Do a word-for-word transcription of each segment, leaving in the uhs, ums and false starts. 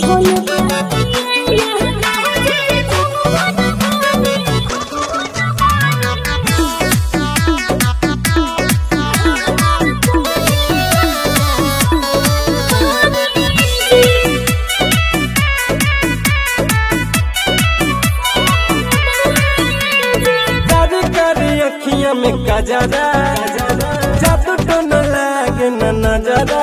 में कजरा जादू तो न लागे न नजरा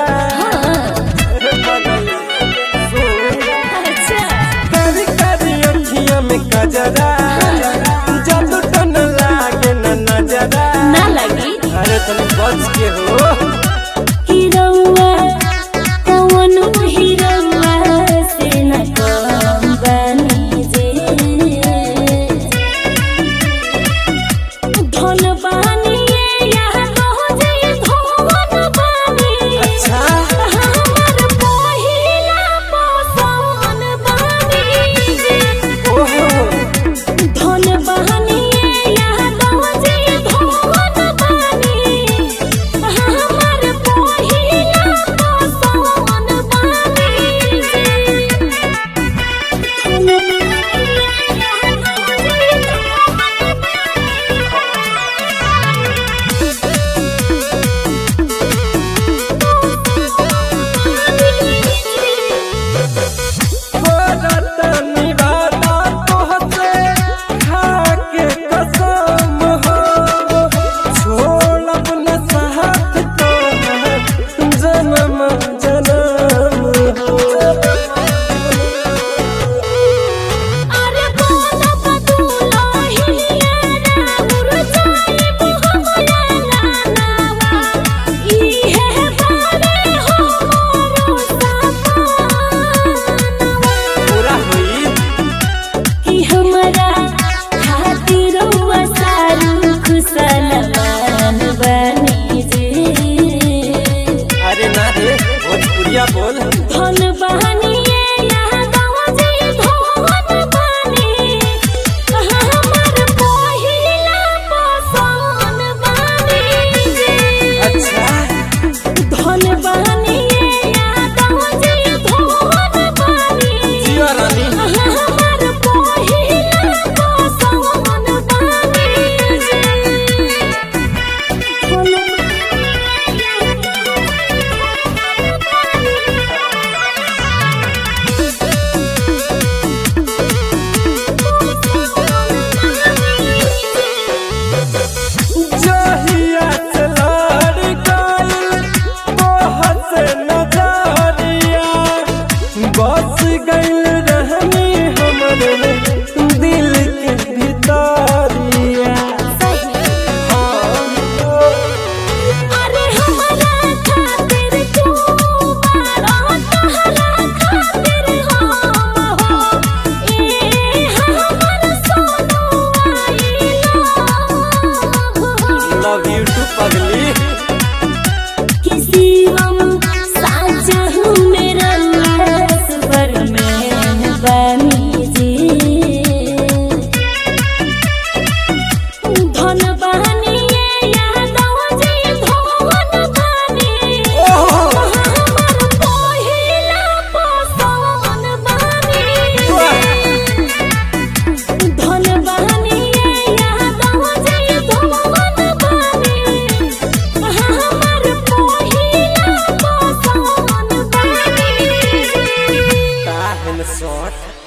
करी करी अखियां में कजरा जादू तो न लागे न नजरा ना लगी। अरे तुम बच के हो हिरौआ कौन हिरौआ से न कम बनी जे धन बानी यहाँ हो जे धन बानी। अच्छा हमर पहिला पसंद बानी जे ओहो धन बानी यहाँ हो जे धन बानी। हमर पहिला पसंद बानी जे धन बानी यहाँ हो जे रतनी वाला तोहसे खाके कसम हो छोड़ब न साथ तोहर जन्म जन्म हो अरे बोला बतूला हिया राउर जाइब हमरा नानावा इहे बारे हमरो सपनावा पूरा हुई कि हमरा खातिर हुआ सारू खुशलमान बनी जे अरे ना रे भोजपुरिया बोल धन बहनी यहाँ गाँव जे धन बनी। हमर पहिला पसंद बनी जे अच्छा धन बहनी यहाँ गाँव जे धन बनी। जिया रानी हमर पहिला पसंद बनी जे धन जहिया से लड़ गइल तोहर से नजरिया बस गइल रहनी हमरे दिल के भितरिया अरे हमरा खातिर तू बारा तहरा खातिर हम हो ए हमर सोनू आई लव हो लव यू टू पगली किसी हम साचा हूँ मेरा रसवर में बनी जी धन बहनी यहाँ गाँव जे धन बनी। हमर पहिला पसंद बनी धन बहनी यहाँ गाँव जे धन बनी। हमर पहिला पसंद बनी काहन शॉट